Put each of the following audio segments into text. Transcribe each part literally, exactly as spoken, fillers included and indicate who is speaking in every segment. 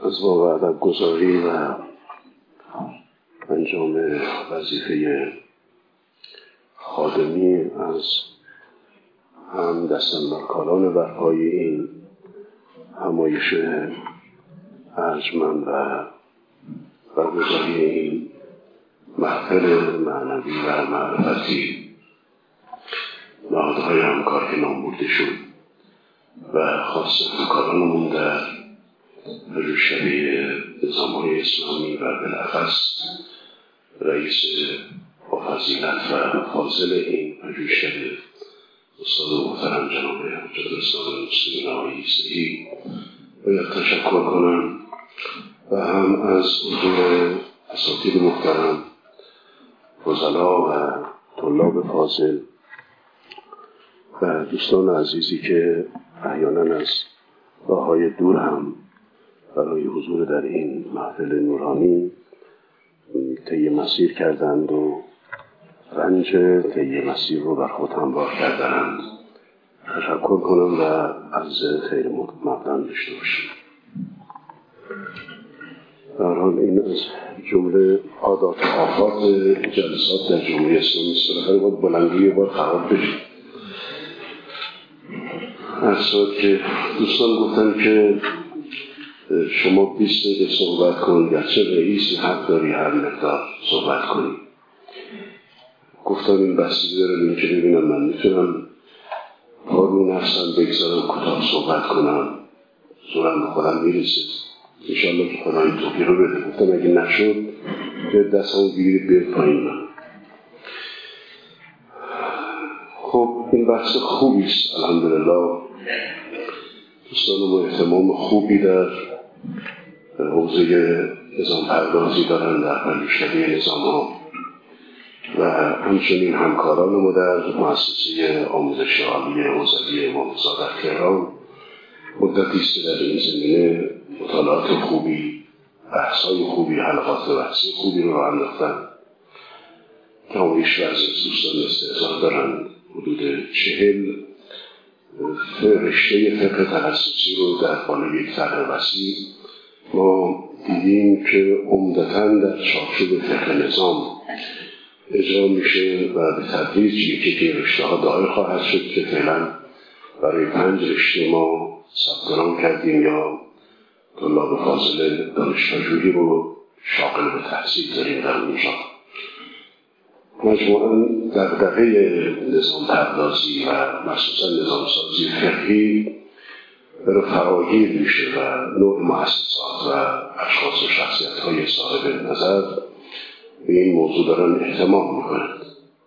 Speaker 1: از واقع ادب گذاری و انجام وظیفه خادمی از هم دستاندرکاران برپای این همایش ارجمند و برگزاری این محفل معنوی و معرفتی نهادهای همکار که نام برده شد و خاص همکارانمون در پژوهشکده نظام‌های اسلامی و بالاخص رئیس با فضیلت و فاضل این پژوهشکده استاد محترم جناب حجت الاسلام المسلمین آقای عیسوی باید تشکر کنم و هم از حضور اساتید محترم فضلا و طلاب فاضل و دوستان عزیزی که احیانا از راه‌های دور هم برای حضور در این محفل نورانی طی مسیر کردند و رنج طی مسیر رو بر خود هموار کردند. تشکر کنم و عرض خیر مقدم داشته باشم. در حال این از جمله عادات و آفات جلسات در جمهوری اسلامی است. بالاخره باید بلندی بار خراب بشه. اصلا که دوستان گفتن که شما بیست دقیقه صحبت کن، گرچه رئیس حق داری هر مقدار صحبت کنی. گفتم این بستگی داره این که ببینم من میتونم پا رو نفسم بگذارم کوتاه صحبت کنم، زورم به خودم میرسه انشاءالله که خدا این توفیق رو بده. گفتم اگه نشد که دستمو بگیرید بیاید پایین. من خب این بحث خوبی است الحمدلله. دوستان ما اهتمام خوبی در حوزه نظام پردازی دارن در پژوهشکده نظام ها و همچنین همکاران ما در مؤسسه آموزش عالی حوزوی امام رضا در تهران مدتی است در این زمینه مطالعات خوبی، بحث‌های خوبی، حلقات بحثی خوبی رو راه انداختن که همایش و از دوستان استعداد دارن. حدود چهل رشته فقه تخصصی رو در قالب یک طرح وسیع ما دیدیم که عمدتاً در چارچوب فقه نظام اجرا میشه و به تدریج یکی که رشته ها دایر خواهد شد که فعلا برای پنج رشته ما ثبت نام کردیم یا طلاب فاضل دانش پژوهی رو شاغل به تحصیل داریم در اونجا. مجموعاً دغدغه نظام پردازی و مخصوصاً نظام سازی فقهی برای فراگیر میشه و نوع مؤسسات و اشخاص و شخصیت‌های صاحب نظر به این موضوع دارن اهتمام میکنند.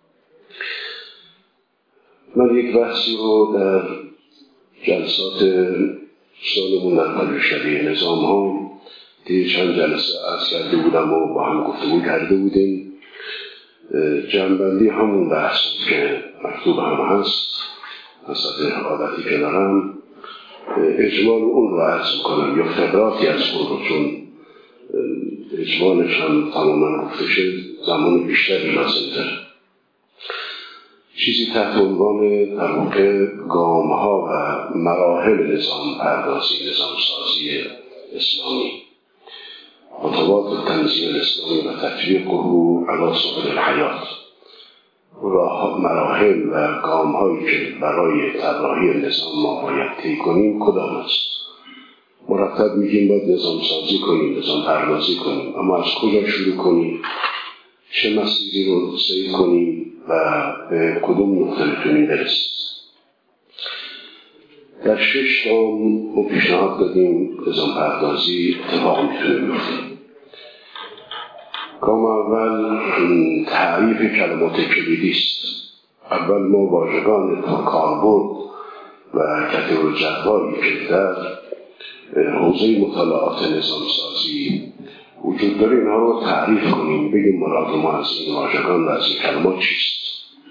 Speaker 1: من یک بحثی رو در جلسات سالمون در پژوهشکده نظام ها دیگه چند جلسه عرض کرده بودم و با هم گفتگو کرده بودیم. جنبندی همون بحث که مکتوب هم هست حسب عادتی که دارم اجمال اون رو عرض میکنم یا فقراتی از اون رو، چون اجمالش هم تماما گفته شد زمان بیشتری لازم داره. چیزی تحت عنوان در واقع گام ها و مراحل نظام پردازی نظام سازی اسلامی خطوات تنظیم الاسلامی و تطبیقه علی سبل الحیات، راه مراحل و گام هایی که برای طراحی نظام ما باید طی کنیم کدام است. مرتب میگیم باید نظام سازی کنیم، نظام پردازی کنیم، اما از کجا شروع کنیم، چه مسیری رو طی کنیم و به کدوم نقطه میتونیم برسیم. در شش گام ما پیشنهاد دادیم نظام پردازی اتفاق میتونه بیفته. گام اول تعریف کلمات کلیدی است. اول ما واژگان کاربرد و کاتگوری جدوایی که در حوزه مطالعات نظام سازی وجود داره اینها رو تعریف کنیم، بگیم مراد ما از این واژگان و از این کلمات چیست.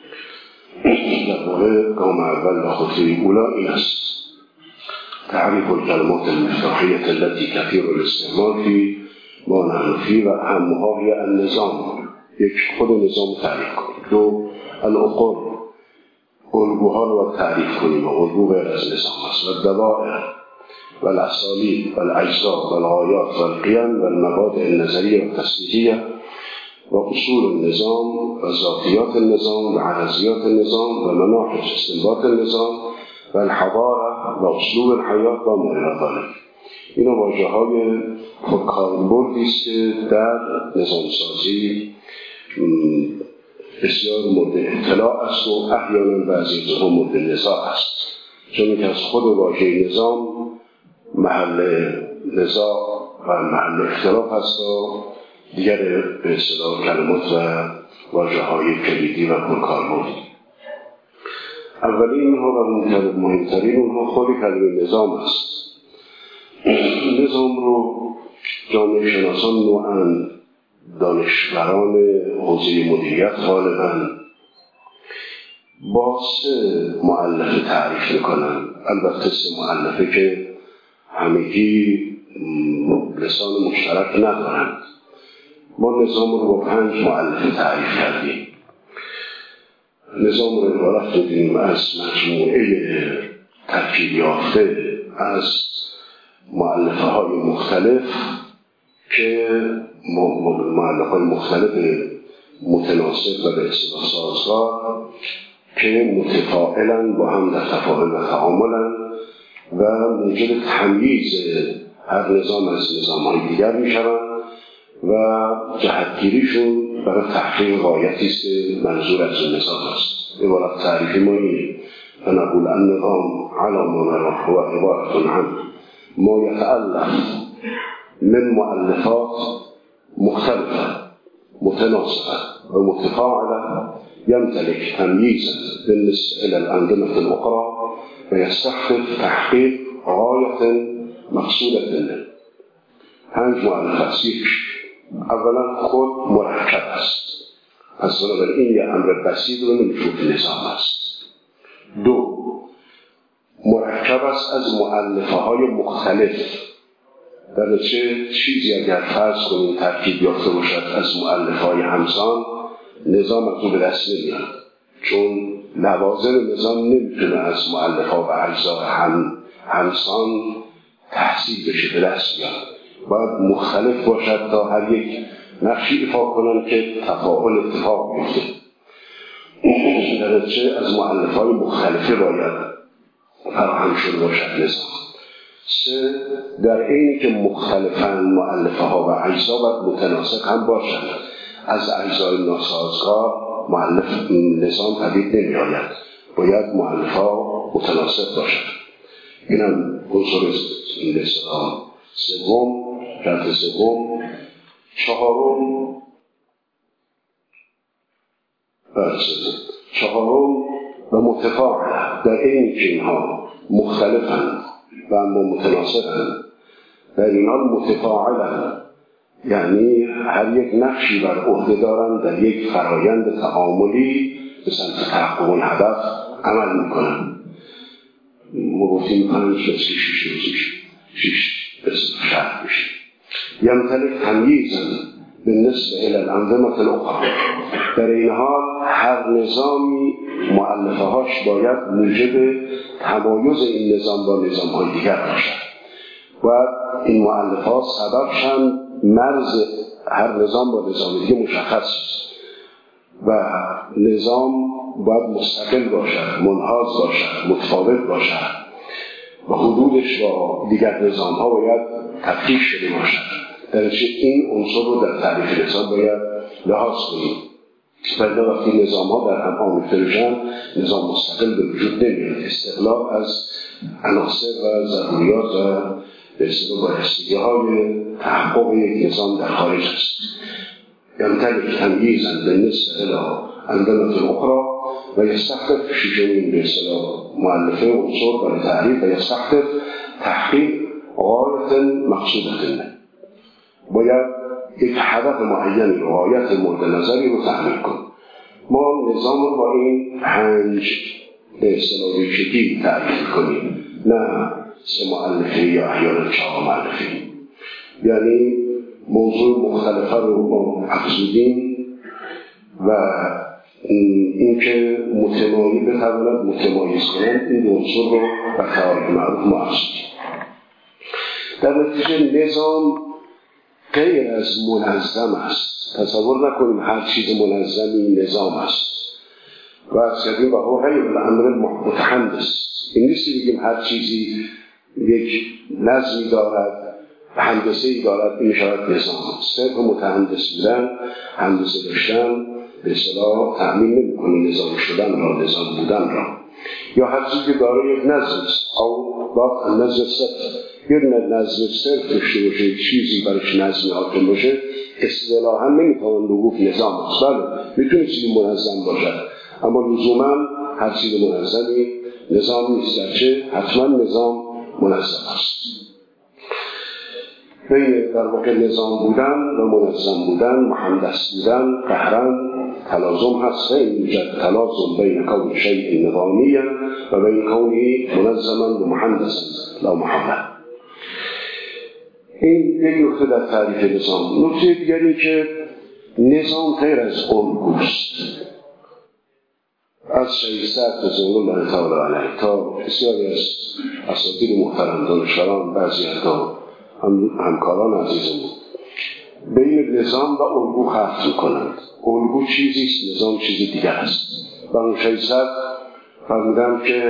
Speaker 1: در واقع گام اول و خطوه اولا این است: تعریف الکلمات المفتاحیة التي كثير الاستعمال فی ما نحن فيه و اهمها هی النظام. یک خود نظام تعریف کنیم. دو العقول، الگوها رو تعریف کنیم و الگو غیر از نظام است. و دوائر و الاسالیب و الاجزاء و الغایات و القیم و المبادئ النظریه و تصدیقیه و اصول النظام و ذاتیات النظام و عرضیات النظام و مناهج استنباط النظام و الحضاره و اسلوب الحیات و ما الی ذلک. اینا واژه‌های پرکاربردی است که در نظام‌سازی بسیار مورد اطلاع است و احیانا بعضی از آنها مورد نزاع است، چون که از خود واژه نظام محل نزاع و محل اختلاف است و دیگر به اصطلاح کلمات و واژه‌های کلیدی و پرکاربردی. اولین اونها و مهمترین اونها خود کلمه نظام است. نظام رو جامعه شناسان نوعاً دانشوران حوزه مدیریت غالباً با سه مؤلفه تعریف میکنن. البته سه مؤلفه که همگی لسان مشترک ندارند. ما نظام رو با پنج مؤلفه تعریف کردیم. نظام رو عبارت می‌دیم از مجموعه ترکیب یافته از مؤلفه های مختلف که مؤلفه های مختلف متناسب و به اصطلاح سازگار که متفاعلن با هم در تفاعل و تعاملن و موجب تمییز هر نظام از نظام های دیگر میشوند و جهتگیریشون برای تحقیق غایتی است که منظور از این نظام است. عبارت تعریفی ما اینه: فنقول النظام علی ما نراه هو عبارة عن ما يتألف من مؤلفات مختلفة متناسقة ومتفاعلة يمتلك تمييزا بالنسبة إلى الأنظمة الأخرى ويستحقق تحقيق غاية مقصودة منه. پنج مؤلفات. اولا خود مرکب است، پس بنابراین یه امر بسیط رو نمیشه که نظام است. دو، مرکب است از مؤلفه های مختلف. در چه چیزی اگر فرض کنیم ترکیب یافته باشد از مؤلفه های همسان، نظام از اون به دست نمیاد، چون لوازم نظام نمیتونه از مؤلفه ها و اجزا هم همسان تحصیل بشه، به دست بیاد. باید مختلف باشد تا هر یک نقشی ایفا کنن که تفاعل اتفاق بیفته. در چه از مؤلفه های مختلفی باید فراهم شده باشد نظام. سه، در اینی که مختلفاً مؤلفه ها و اجزا باید متناسق هم باشد. از اجزای ناسازگار مؤلف نظام پدید نمی آید، باید مؤلفه ها متناسق باشد. این هم عنصر نظام. سوم، شرط سوم. چهارم چهارم و متفاعل، در این که اینها مختلفند و اما متناسقند، در این حال متفاعلند، یعنی هر یک نقشی بر عهده دارند در یک فرایند تعاملی به سمت تحقق اون هدف عمل میکنند. ما گفتیم پنج مثل شیش روزیش شیش بسید شرط میشه. یمتلک تمییزن بالنسبه الی الانظمه الاخرى، در این حال هر نظامی مؤلفه هاش باید موجب تمایز این نظام با نظام های دیگر باشد و این مؤلفه ها سببشن مرز هر نظام با نظام دیگه مشخص است و نظام باید مستقل باشد، منحاز باشد، متفاوت باشد و حدودش با دیگر نظام ها باید تفکیک شده باشد. درنچه این عنصر رو در تعریف نظام باید لحاظ کنیم. ولی وقتی نظام ها در هم آمیخته بشن، نظام مستقل به وجود نمیاد. استقلال از عناصر و ضروریات و به اصطلاح بایستگی های تحقق یک نظام در خارج است. یمتلک تمییزا بالنسبه الی الانظمه الاخرى و یستحقق، شیشمین به اصطلاح مؤلفه عنصر برای تعریف، و یستحقق تحقیق غایت مقصودة منه، باید یک هدف معینی رو، غایت مورد نظری رو تحمیل کن. ما نظام رو با این پنج به اصطلاح ریشگی تعریف کنیم، نه سه مؤلفه یا احیانا چهار مؤلفه. یعنی موضوع مختلفه رو ما افزودیم و این که متمایز بتواند متمایز کنند این عنصر رو به تعریف معروف ما افزودیم. در نتیجه نظام غیر از منظم است. تصور نکنیم هر چیز منظمی نظام است و از کردیم و هو غیر الامر متحدث. این نیست که بگیم هر چیزی یک نظمی دارد، هندسه‌ای دارد، این شاید نظام است. صرف متحدث بودن، هندسه داشتن به اصطلاح تأمین نمی‌کنه نظام شدن را، نظام بودن را. یا هر چیزی که داره یک نظم است او با نظم صرف یک نظم صرف داشته باشه، یک چیزی برایش نظم حاکم باشه، اصطلاحاً نمی‌توان گفت نظام است. بله میتونه چیزی منظم باشد اما لزوماً هر چیز منظمی نظام نیست، گرچه حتما نظام منظم است. بین در واقع نظام بودن و منظم بودن، مهندس بودن قهرن تلازم هست. این یوجد تلازم بین کون شیء نظامی و بین کونی منظما و مهندسا لا محمد. این یک نکته در تعریف نظام. نکته دیگری که نظام غیر از الگوست. از شیخ سعد رضوان الله تعالی علیه تا بسیاری از اساتید محترم دانشوران، بعضی از هم همکاران عزیزمون بین نظام و الگو خلط میکنند. الگو چیزی است، نظام چیزی دیگر است. و اون شیخ سعد فرمودند که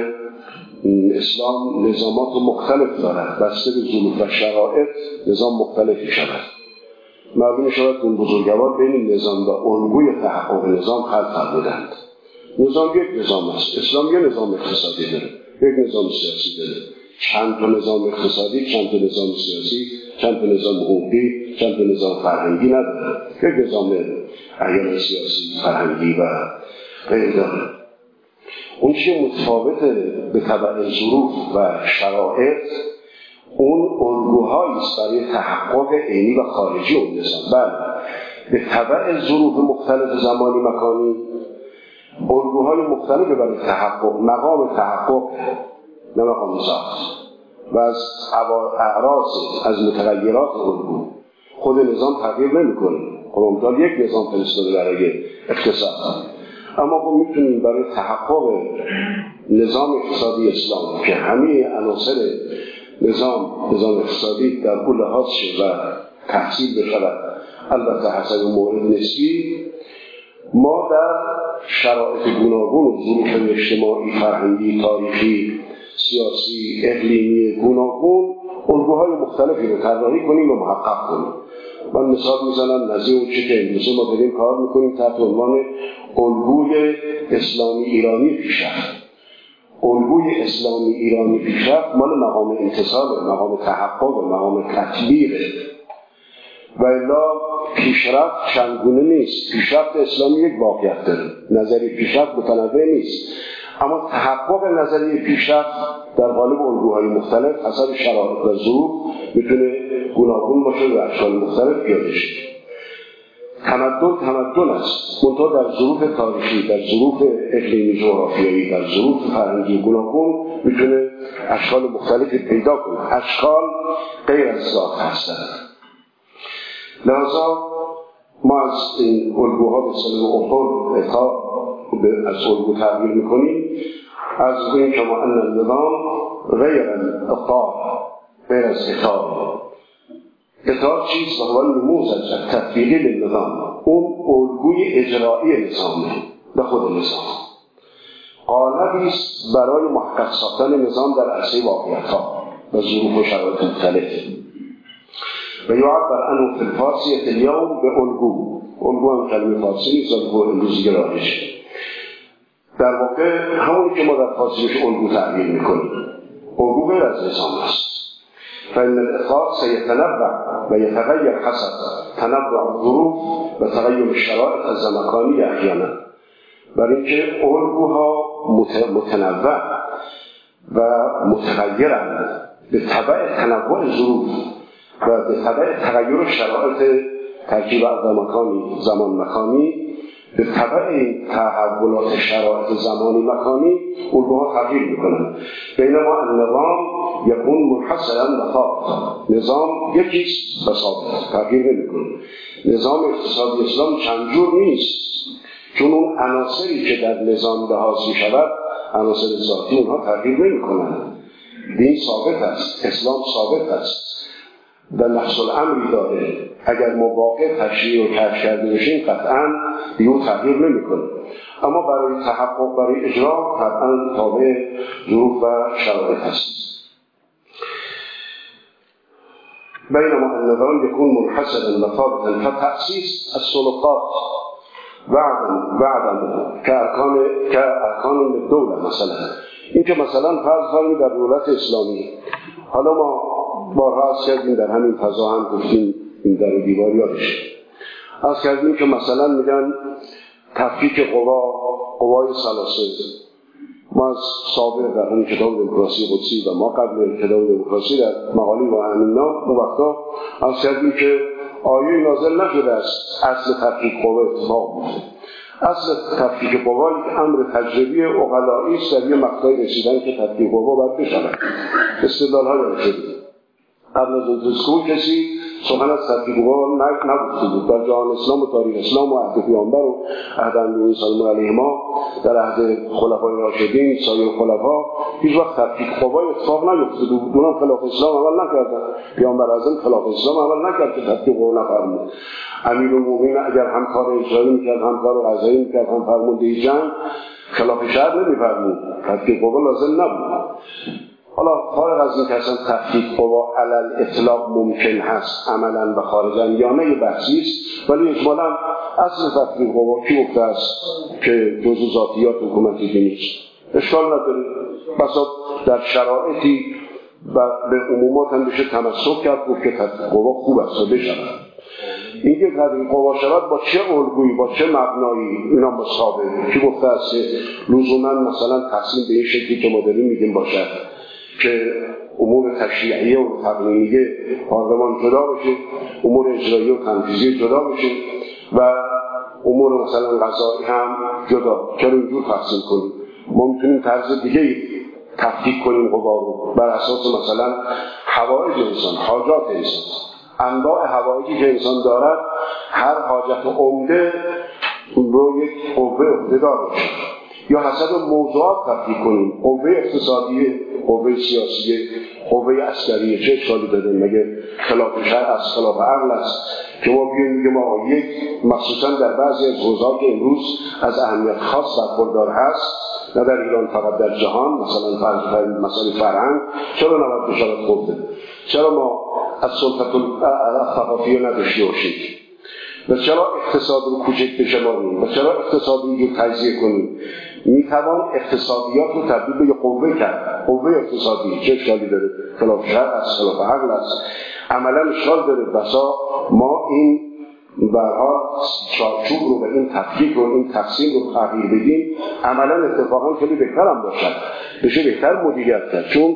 Speaker 1: اسلام نظامات مختلف دارد، بسته به ظروف و شرایط نظام مختلفی شود. معلوم شود اون بزرگوار بین نظام و الگوی تحقق نظام خلط فرمودند. نظام یک نظام است. اسلام یک نظام اقتصادی داره، یک نظام سیاسی داره، چند تا نظام اقتصادی، چند تا نظام سیاسی، چند تا نظام حقوقی، چند تا نظام فرهنگی نداره. یک نظام احیانا سیاسی، فرهنگی و غیر داره. اون چیه متفاوت به تبع ظروف و شرایط، اون الگوهایی است برای تحقق عینی و خارجی اون نظام. بله به تبع ظروف مختلف زمانی مکانی الگوهای مختلف برای تحقق، مقام تحقق نه مقام ذات و از اعراض از متغیرات الگو خود نظام تغییر نمی‌کنه. خب مثلا یک نظام فرستاده برای اقتصاد، اما خب میتونیم برای تحقق نظام اقتصادی اسلام که همه عناصر نظام نظام اقتصادی در اون لحاظ شه و تحصیل بشود، البته حسب مورد نسبی، ما در شرایط گوناگون و ظروف اجتماعی، فرهنگی، تاریخی، سیاسی، اقلیمی گوناگون الگوهای مختلفی رو طراحی کنیم و محقق کنیم. من مثال میزنم نظیر اون چه که امروزه ما داریم کار میکنیم تحت عنوان الگوی اسلامی ایرانی پیشرفت. الگوی اسلامی ایرانی پیشرفت مال مقام انتصال، مقام تحقق، مقام تطبیق. و الا پیشرفت چندگونه نیست. پیشرفت اسلامی یک واقعیت داره، نظریه پیشرفت متنوع نیست، اما تحقق نظریه پیشرفت در قالب الگوهای مختلف حسب شرایط و ظروف میتونه گوناگون باشه و اشکال مختلف پیاده شه. تمدن تمدن است، منتها در ظروف تاریخی، در ظروف اقلیمی جغرافیایی، در ظروف فرهنگی گوناگون میتونه اشکال مختلفی پیدا کنه. اشکال غیر از ذات هستند. لذا ما از این الگوها به صلاح اطول تا از الگو تعبیر میکنیم از بین که ما ان النظام غیر الاطاع، غیر از اطاع. اطاع چیست؟ و نموذج تطبیقی للنظام، اون الگوی اجرایی نظامه به خود نظام، قالبی است برای محقق ساختن نظام در عرصه واقعیت‌ها و ظروف و شرایط مختلف. و یعبر عنه فی الفارسیة اليوم به الگو. الگو هم کلمه فارسی نیست، الگو امروزی راجش در واقع همونی که ما در فارسیش الگو تعبیر میکنیم. الگو غیر از نظام است. فإن الإطلاق سيتنبع و يتغير حسب تنبع الظروف و تغیر الشرائط الزمکانی احیانا. برای اینکه الگوها متنوع و متغیرند به تبع تنوع ظروف و به تبع تغییر شرایط ترکیب زمانی زمان مکانی، به تبع تحولات شرایط زمانی مکانی الگوها تغییر میکنند. بینما النظام یکون منحصرا و ثابت، نظام یکیست و ثابت، تغییر نمیکنه. نظام اقتصادی اسلام چند جور نیست، چون اون عناصری که در نظام لحاظ میشود عناصر ذاتی اونها تغییر نمیکنند. دین ثابت است، اسلام ثابت است، و نفس الامری داره. اگر ما واقع تشریع و کشف کرده بشیم قطعا دیگه تغییر نمیکنه، اما برای تحقق، برای اجرا قطعا تابع ظروف و شرایط هست. بينما النظام يكون منحصرا وثابتا فتأسيس السلطات بعد بعد كأركان كأركان الدولة مثلا. این که مثلا فرض کنید در دولت اسلامی، حالا ما بارها عرض کردیم در همین فضا هم گفتیم این در و دیوار یادشه، عرض کردیم که مثلا میگن تفکیک قوا، قوای ثلاثه. ما از سابق در همین کتاب دموکراسی قدسی و ما قبل کتاب دموکراسی در مقالی و همین نام اون وقتا عرض کردیم که آیه نازل نشده است اصل تفکیک قوا اتفاق میفته. اصل تفکیک قوا یک امر تجربی عقلایی است، در یه مقطعی رسیدن که تفکیک قوا باید بشود. استدلال‌های نشده قبل از اون کسی سخن از تفکیک قوا نگفته بود. در جهان اسلام و تاریخ اسلام و عهد پیامبر و عهد انبیاء سلام علیهما، در عهد خلفای راشدین، سایر خلفا، هیچ وقت تفکیک قوا اتفاق نیفتاده بود. اونم خلاف اسلام عمل نکردن. پیامبر اعظم خلاف اسلام عمل نکرد که تفکیک قوا نفرمود. امیرالمومنین اگر همکار اجرایی میکرد، همکار قضایی میکرد، هم فرمانده جنگ، خلاف شرع نمیفرمود. تفکیک قوا لازم نبود. حالا فارغ از این که اصلا تفکیک قوا علل اطلاق ممکن هست عملا و خارجا یا نه، یه بحثی است، ولی اجمالا اصل تفکیک قوا کی گفته است که جزء ذاتیات حکومت دینی است؟ اشکال نداره. بسا در شرایطی و به عمومات هم بشه تمسک کرد گفت که تفکیک قوا خوب است و بشود. اینکه تفکیک قوا شود با چه الگویی، با چه مبنایی، اینا مصابه کی گفته است لزوما مثلا تقسیم به این شکلی که ما داریم میگیم باشد که امور تشریعیه و تقنینیه پارلمان جدا بشه، امور اجرایی و تنفیذی جدا بشه و امور مثلا قضایی هم جدا. چرا اینجور تقسیم کنیم؟ ما میتونیم طرز دیگه تفکیک کنیم قوا رو بر اساس مثلا حوائج انسان، حاجات انسان، انواع حوائجی که انسان دارد، هر حاجت عمده رو یک قوه عهده دار باشه، یا حسب موضوعات تفکیک کنیم. قوه اقتصادی، قوه سیاسی، قوه عسکری، چه اشکالی داره؟ مگه خلاف شرع است، خلاف عقل است که ما بیایم میگیم ما یک مخصوصا در بعضی از حوزه‌ها که امروز از اهمیت خاص برخوردار هست، نه در ایران فقط در جهان، مثلا فرض مسائل فرهنگ، چرا نباید بشود خورده؟ چرا ما از سلطه الثقافیه نداشته باشیم؟ و چرا اقتصاد رو کوچک بشماریم؟ و چرا اقتصاد رو اینجور تجزیه کنیم؟ میتوان اقتصادیات رو تبدیل به یک قوه کرد. قوه اقتصادی چه اشکالی داره؟ خلاف شرع است، خلاف عقل است، عملا اشکال داره. بسا ما این برها چارچوب رو و این تفکیک رو، این تقسیم رو تغییر بدیم، عملا اتفاقا خیلی بهتر هم باشد، بشه بهتر مدیریت کرد. چون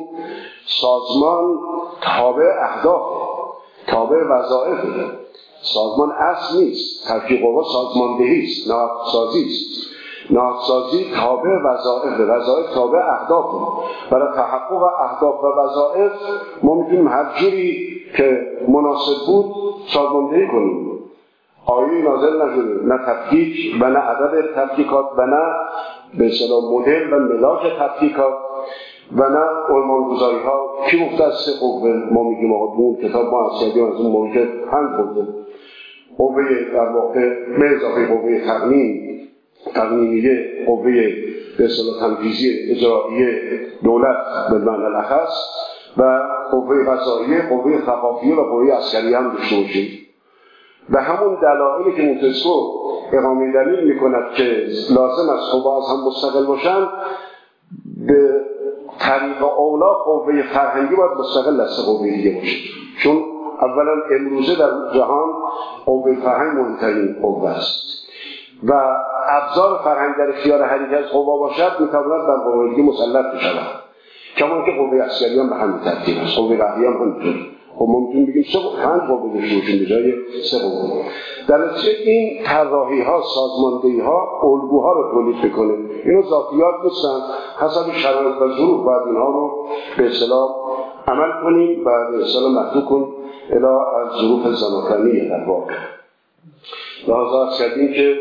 Speaker 1: سازمان تابع اهداف، تابع وظایف، سازمان اصل نیست. تفکیک قوا سازماندهی است، نهادسازی است. نهادسازی تابع وظایف، وظایف تابع اهداف. برای تحقق اهداف و وظایف ما میتونیم هر جوری که مناسب بود سازماندهی کنیم. آیه نازل نشده، نه تفکیک و نه عدد تفکیکات و نه به اصطلاح مدل و ملاک تفکیکات و نه عنوان‌گذاری ها. کی گفته از سه قوه؟ ما میگیم آقا اون کتاب ما از کردیم از اون موجه پنج قوه. قوه در واقع به اضافه قوه تقنین، تقنینیه، قوه به اصطلاح تنفیذی اجرایی دولت به معنی الاخص و قوه قضاییه، قوه ثقافیه و قوه عسکری هم داشته باشیم. و همون دلایلی که مونتسکو اقامه دلیل میکند که لازم است قوا از هم مستقل باشند، به طریق اولا قوه فرهنگی باید مستقل از قوه دیگه باشه. چون اولا امروزه در جهان قوه فرهنگ مهمترین قوه است و ابزار فرهنگ در اختیار هر یک از قوا باشد میتواند بر قوه دیگه مسلط بشود. کما که قوه عسکری هم به همین ترتیب است، قوه قهری هم همینطور. خب ممکن بگیم سه پنج قوه داشته باشیم به جای سه قوه. در نتیجه این طراحی ها، سازماندهی ها، الگوها رو تولید بکنه. اینو ذاتیات نیستن، حسب شرایط و ظروف باید اینها رو به اصطلاح عمل کنیم و به اصطلاح محدود کن الی از ظروف زمانیه در واقع. لحاظا از کردیم که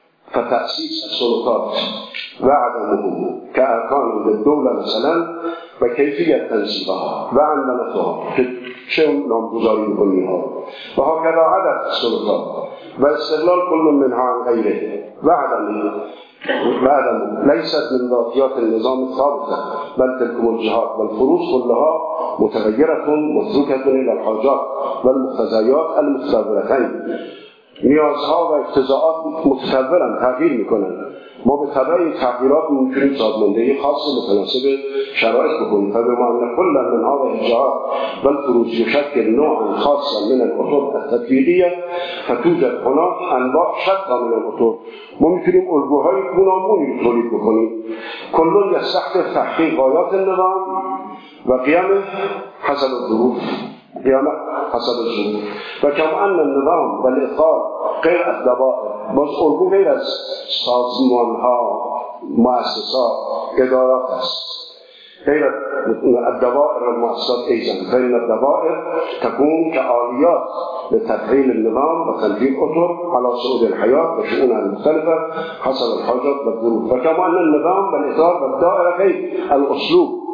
Speaker 1: فتأسیس السلطات و عدمه که ارکان دولت مثلا و کیفیت تنصیبها و عنوانتها که چه نامگذاری میکنی ها و ها کدا عدد سلطات و استقلال کل منها عن غیره و عدم و عدم لیست من ذاتیات النظام ثابته بل تلك الجهات والفروض كلها متغیرة متروکة الى الحاجات والمقتضیات المتطورتين. نیازها و اقتضاعات متطورن، تغییر میکنن. ما به طبع این تغییرات میتونیم سازماندهی خاص متناسب شرایط بکنیم. فبما ان كل من هذه الجهات والفروض يشكل نوعا خاصا من الاطر التطبیقیه فتوجد هناك انواع شتى من الاطر. ما میتونیم الگوهای گوناگونی تولید بکنیم. كل يستحقق تحقیق غایات النظام و قیام حسب الظروف قیامت حسب الظروف و کما ان النظام و الاطار غیر از دبائر، باز الگو غیر از سازمان ها مؤسسات ادارات است، غیر الدوائر والمؤسسات ایضا فإن الدوائر تكون كآليات لتفعيل النظام وتنفيذ أطر على صعود الحياة وشؤونها المختلفة حسب الحاجات والظروف. وكما أن النظام والإطار والدائرة غير الأسلوب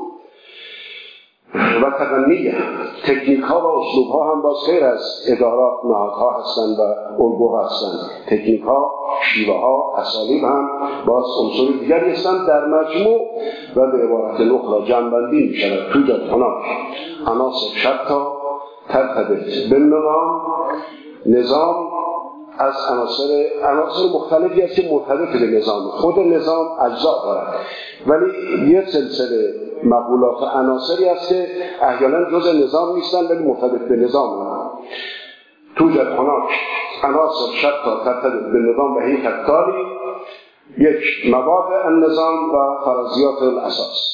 Speaker 1: و تقنیه، تکنیک ها و اسلوب ها هم باز غیر از ادارات نهادها هستند و الگوها هستند. تکنیک ها، شیوه ها، اسالیب هم باز عنصر دیگری هستند. در مجموع و به عبارت اخرى جمع‌بندی می شود توجد هناك عناصر شتى ترتبط بالنظام. نظام از عناصر عناصر مختلفی است که مرتبط به نظام. خود نظام اجزا دارد ولی یه سلسله مقولات و عناصری است که احیانا جزء نظام نیستند ولی مرتبط به نظام هستند. توجد هناك عناصر شتى ترتبط بالنظام و هي كالتالي: یک، مبادئ النظام و فرضیات الاساس.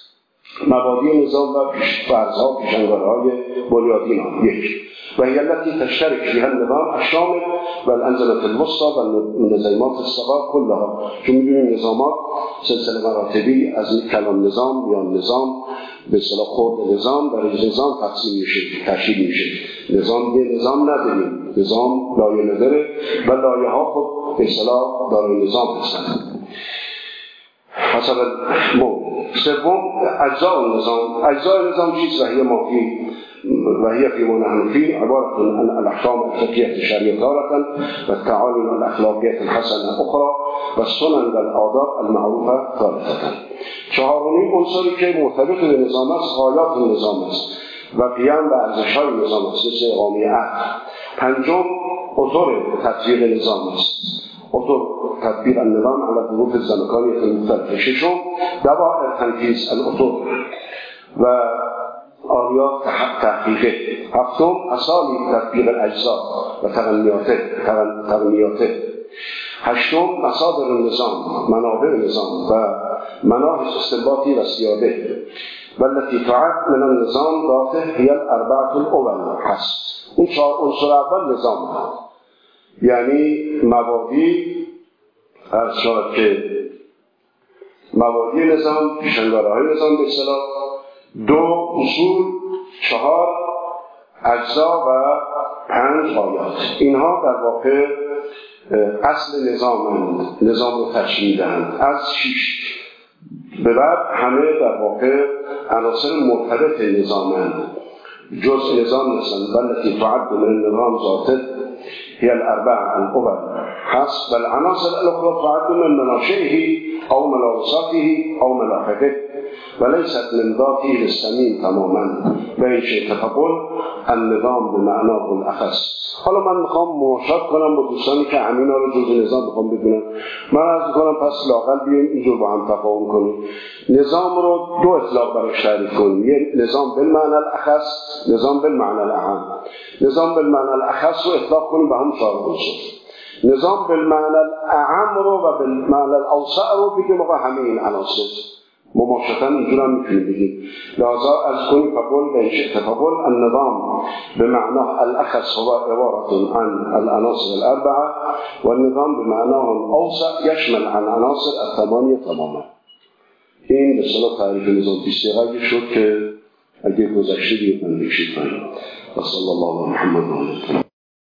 Speaker 1: مبادئ نظام و فرضها پیشنگارهای بنیادین آن. یک، و هي التي تشترك فيها النظام الشامل والأنظمة الوسطى والنظامات الصغار كلها. چون می‌دونیم نظامات سلسله مراتبی از کلان نظام یا نظام به اصطلاح خرد نظام در نظام تقسیم میشه، تشکیل میشه. نظام یه نظام نداریم، نظام لایه نداره و لایه ها خود به اصطلاح دارای نظام هستند حسب الموضوع. سوم، اجزاء النظام. اجزاء النظام چیست؟ و هي ما فی و هي فيما نحن فيه عبارة عن الأحكام الفقهية الشرعية تارة والتعاليم الأخلاقية الحسنة أخرى والسنن والآداب المعروفة ثالثة. چهارمین عنصری که مرتبط به نظام است غایات نظام است و قیام به ارزش‌های نظام است مثل اقامه عدل. پنجم، اطر تطبیق نظام است، اطر تطبیق النظام على الظروف الزمكانية المختلفة. ششم، دوائر تنفيذ الاطر و آلیات تحقیقه. هفتم، اسالیب تطبیق الاجزا و تقنیاته. هشتم، مصادر النظام، منابع نظام و مناهج استنباطی و سیاده. والتي تعد من النظام ذاته هي الاربعه الاول هست. اون چهار عنصر اول نظام هست، یعنی مبادی از شاید که مبادی نظام، پیشنگارهای نظام به اصطلاح، دو، اصول، چهار، اجزا و پنج، آیات. اینها در واقع اصل نظامند، نظام رو تشکیل میدهند. از شیش به بعد همه در واقع عناصر مرتبط نظامند، جزء نظام هستند. والتي تعد من النظام ذاته هي الاربعه الاول هست. والعناصر الاخرى تعد من مناشئه او ملابساته او ملاحقه وليست من ذاته السمين تماما. به این شکل تقول النظام به معناه الاخص. حالا من میخوام مشاهده کنم با دوستانی که همینا رو جزء نظام میخوام بدونم. من عرض میکنم پس لااقل بیایم اینجور با هم تفاهم کنیم. نظام رو دو اطلاق براش تعریف کنیم: یک، نظام بالمعنى الاخص، نظام بالمعنى الاعم. نظام بالمعنى الاخص رو اطلاق کنیم به هم چهار عنصر. نظام بالمعنى الاعم رو و بالمعنى الاوسع رو بگیم آقا همه این عناصر مماشطاً اینجور هم میتونیم بگیم. لذا از کنی فقول به شکل فقول النظام بمعنى الأخص هو عبارة عن العناصر الأربعة والنظام بمعناه الأوسع يشمل عن عناصر الثمانية تماما. این به اصطلاح تعریف نظام بیستیقایی شد که اگه گذشته دیگه من بکشید کنیم. و صلی الله علی محمد و علیه